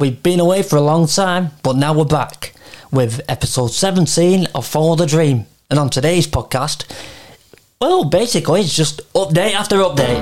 We've been away for a long time, but now we're back with episode 17 of Follow the Dream. And on today's podcast, well, basically it's just update after update.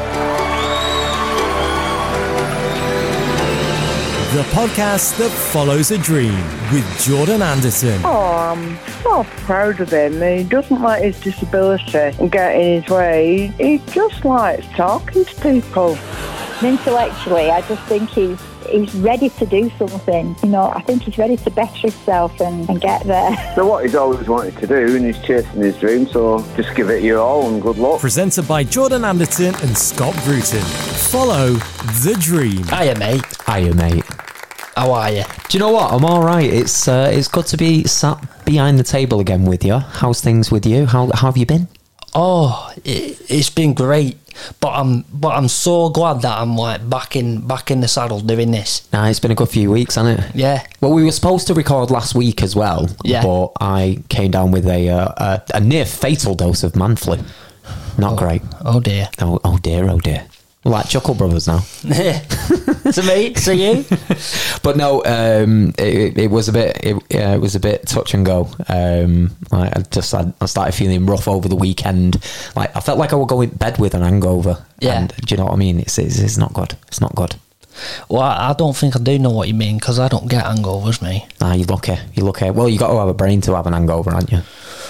The podcast that follows a dream with Jordan Anderson. Oh, I'm so proud of him. He doesn't let his disability get in his way. He just likes talking to people. Intellectually, I just think he's ready to do something. You know, I think he's ready to better himself and get there. So what he's always wanted to do, and he's chasing his dream, so just give it your all and good luck. Presented by Jordan Anderson and Scott Bruton. Follow the dream. Hiya, mate. Hiya, mate. How are you? Do you know what? I'm all right. It's good to be sat behind the table again with you. How's things with you? How have you been? Oh, it's been great. But I'm so glad that I'm like back in the saddle doing this. Nah, it's been a good few weeks, hasn't it? Yeah. Well, we were supposed to record last week as well. Yeah. But I came down with a near fatal dose of man flu. Not great. Oh dear. Oh dear. We're like Chuckle Brothers now. To me, to you. But no, it was a bit. It was a bit touch and go. Like I started feeling rough over the weekend. Like I felt like I would go in bed with an hangover. Yeah. And, do you know what I mean? It's not good. It's not good. Well, I don't think I do know what you mean because I don't get hangovers, me. Ah, you're lucky. You're lucky. Well, you got to have a brain to have an hangover, aren't you?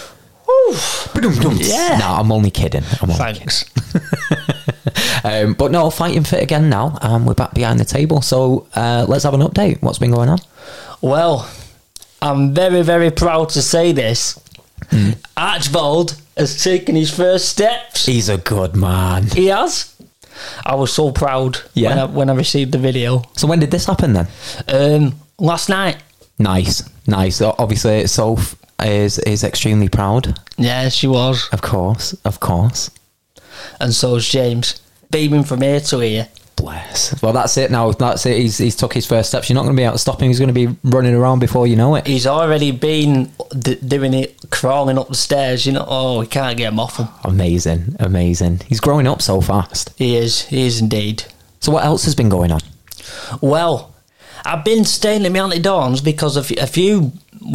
Yeah. No, I'm only kidding. Thanks. But no, fighting fit again now. We're back behind the table. So let's have an update. What's been going on? Well, I'm very, very proud to say this. Archibald has taken his first steps. He's a good man. He has. I was so proud when I received the video. So when did this happen then? Last night. Nice. Obviously, Soph is extremely proud. Yeah, she was. Of course. And so is James. Beaming from here to here. Bless. Well, that's it now. That's it. He's took his first steps. You're not going to be able to stop him. He's going to be running around before you know it. He's already been doing it, crawling up the stairs. You know, oh, we can't get him off him. Amazing. He's growing up so fast. He is indeed. So what else has been going on? Well, I've been staying at my Auntie Dawn's because a few,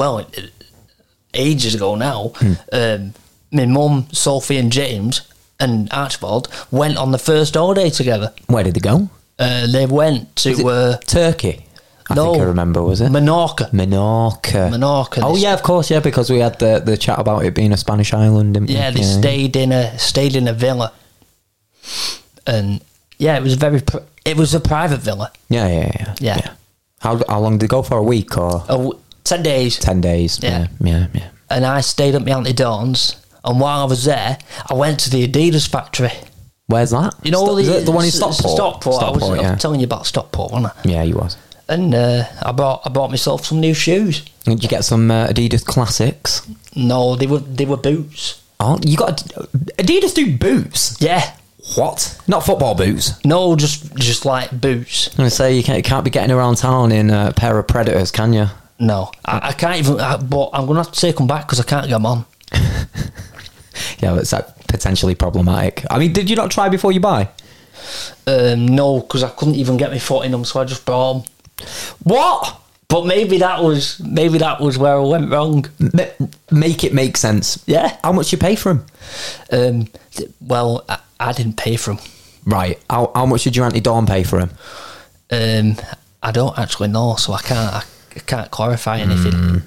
ages ago now, my mum, Sophie and James and Archibald went on the first holiday together. Where did they go? They went to... Turkey? I think I remember, was it? Menorca. Oh, yeah, of course, yeah, because we had the chat about it being a Spanish island, didn't we? Yeah, they stayed in a villa. And, yeah, it was a private villa. Yeah. How long did they go for? A week or...? 10 days. 10 days, yeah. And I stayed at my Auntie Dawn's, and while I was there, I went to the Adidas factory. Where's that? You know, the one in Stockport? Stockport. I was telling you about Stockport, wasn't I? Yeah, you was. And I bought myself some new shoes. Did you get some Adidas Classics? No, they were boots. Oh, you got... Adidas do boots? Yeah. What? Not football boots? No, just like boots. I'm going to say, you can't be getting around town in a pair of Predators, can you? No, I can't even... but I'm going to have to take them back because I can't get them on. Yeah, that's potentially problematic. I mean, did you not try before you buy? No, because I couldn't even get my foot in them, so I just bought them. What? But maybe that was where I went wrong. Make it make sense. Yeah. How much you pay for them? Well, I didn't pay for them. Right. How much did your Auntie Dawn pay for them? I don't actually know, so I can't clarify anything.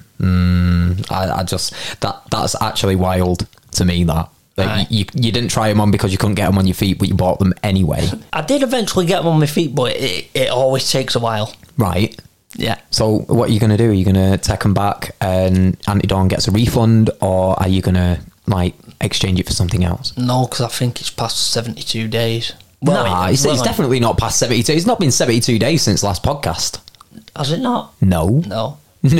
I just that's actually wild to me. That you didn't try them on because you couldn't get them on your feet, but you bought them anyway. I did eventually get them on my feet, but it always takes a while. Right. Yeah. So what are you going to do? Are you going to take them back and Auntie Dawn gets a refund, or are you going to exchange it for something else? No, because I think it's past 72 days. It's definitely not past 72. It's not been 72 days since last podcast. Has it not? No.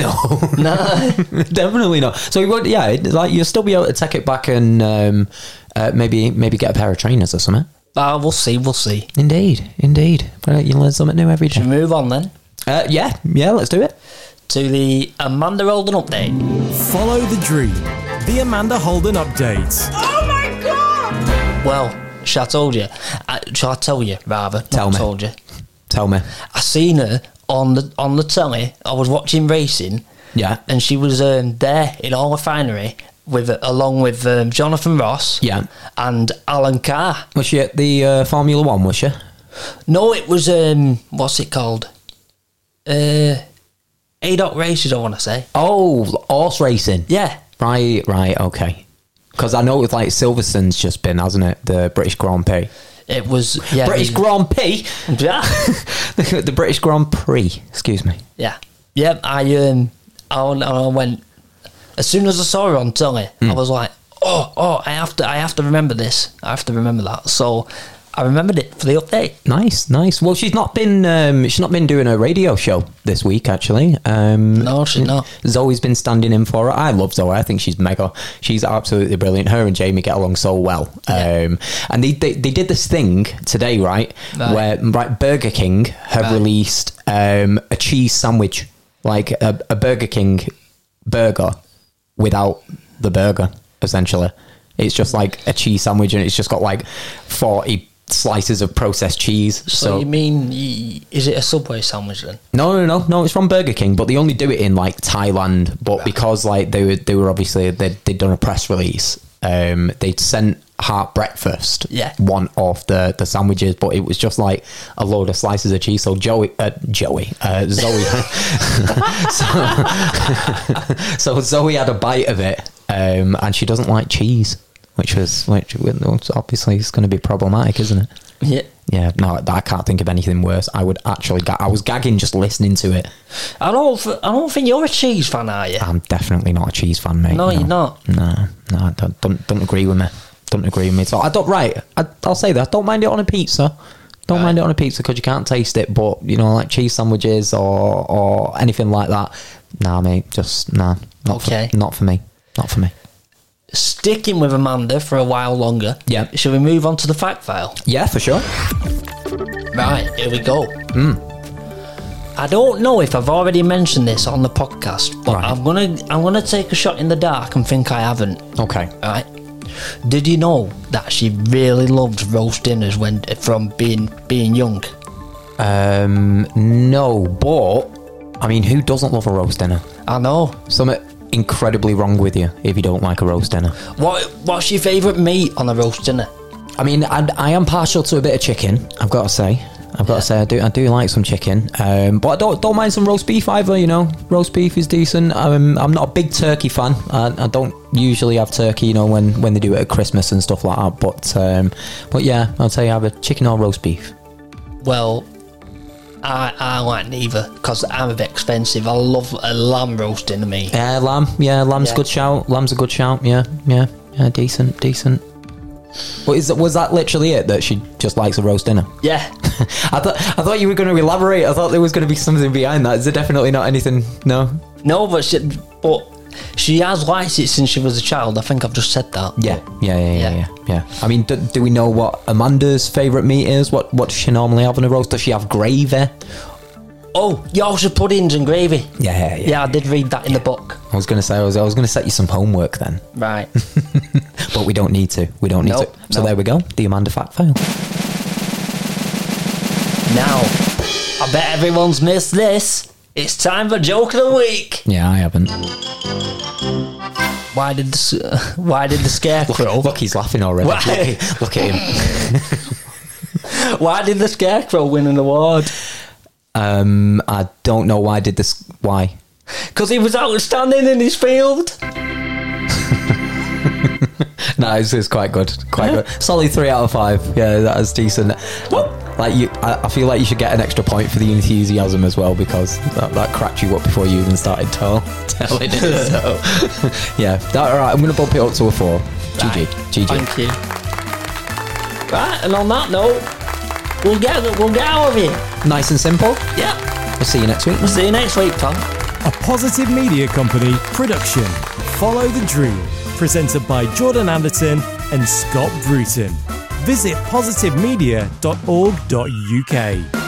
Definitely not. So you'll still be able to take it back and maybe get a pair of trainers or something. We'll see. Indeed. You learn something new every day. Should we move on then? Yeah, let's do it. To the Amanda Holden update. Follow the dream. The Amanda Holden update. Oh my God! Well, shall I told you? Shall I tell you, rather? Tell me. Told you. Tell me. I seen her on the telly. I was watching racing. Yeah. And she was there in our refinery along with Jonathan Ross. Yeah. And Alan Carr. Was she at the Formula One? Was she? No, it was what's it called? ADOC races, I want to say. Oh, horse racing. Yeah. Right, okay. Because I know with like Silverstone's just been, hasn't it? The British Grand Prix. It was, yeah. British Grand Prix? Yeah. The British Grand Prix, excuse me. Yeah. Yeah, I went, as soon as I saw her on telly, I was like, I have to remember this. I have to remember that. So I remembered it for the update. Nice. Well, she's not been doing a radio show this week, actually. No, she's not. Zoe's been standing in for her. I love Zoe. I think she's mega. She's absolutely brilliant. Her and Jamie get along so well. Yeah. And they did this thing today, right? Where Burger King have released a cheese sandwich, like a Burger King burger without the burger, essentially. It's just like a cheese sandwich, and it's just got like 40 slices of processed cheese. So you mean, is it a Subway sandwich then? No, it's from Burger King, but they only do it in like Thailand. But because like they were obviously they'd done a press release, they'd sent Heart Breakfast one of the sandwiches, but it was just like a load of slices of cheese. So Zoe so Zoe had a bite of it, and she doesn't like cheese, which obviously is going to be problematic, isn't it? Yeah. No, I can't think of anything worse. I would actually I was gagging just listening to it. I don't think you're a cheese fan, are you? I'm definitely not a cheese fan, mate. No, you're not. No, don't agree with me. Don't agree with me. So I'll say that. Don't mind it on a pizza. Don't mind it on a pizza because you can't taste it. But like cheese sandwiches or anything like that. Nah, mate. Just nah. Not for me. Not for me. Sticking with Amanda for a while longer. Yeah. Shall we move on to the fact file? Yeah, for sure. Right, here we go. I don't know if I've already mentioned this on the podcast, but I'm gonna take a shot in the dark and think I haven't. Okay. Right. Did you know that she really loved roast dinners from being young? No, but I mean, who doesn't love a roast dinner? I know. Something incredibly wrong with you if you don't like a roast dinner. What's your favourite meat on a roast dinner? I mean, I am partial to a bit of chicken, I've got to say. I do like some chicken, but I don't mind some roast beef either. Roast beef is decent. I'm not a big turkey fan. I don't usually have turkey, when they do it at Christmas and stuff like that. But yeah, I'll tell you, I have a chicken or roast beef. Well, I like neither because I'm a bit expensive. I love a lamb roast dinner, me. Yeah, lamb. Yeah, lamb's good shout. Lamb's a good shout. Yeah, decent. But was that literally it, that she just likes a roast dinner? Yeah. I thought you were going to elaborate. I thought there was going to be something behind that. Is there definitely not anything? No, but she has liked it since she was a child. I think I've just said that. Yeah. I mean, do we know what Amanda's favourite meat is? What does she normally have on a roast? Does she have gravy? Oh, Yorkshire puddings and gravy. Yeah. I did read that in the book. I was going to say I was going to set you some homework then. Right. But we don't need to. So there we go. The Amanda fact file. Now, I bet everyone's missed this. It's time for Joke of the Week. Yeah, I haven't. Why did the scarecrow? Look, he's laughing already. Look at him. Why did the scarecrow win an award? I don't know why. Why? Because he was outstanding in his field. No, it's quite good. Good. Solid 3 out of 5. Yeah, that is decent. I feel like you should get an extra point for the enthusiasm as well, because that cracked you up before you even started telling it. So yeah, all right. I'm going to bump it up to a 4. Right. GG. Thank you. Right, and on that note, we'll get out of here. Nice and simple. Yeah. We'll see you next week. We'll see you next week, Tom. A Positive Media Company production. Follow the Dream. Presented by Jordan Anderton and Scott Bruton. Visit positivemedia.org.uk.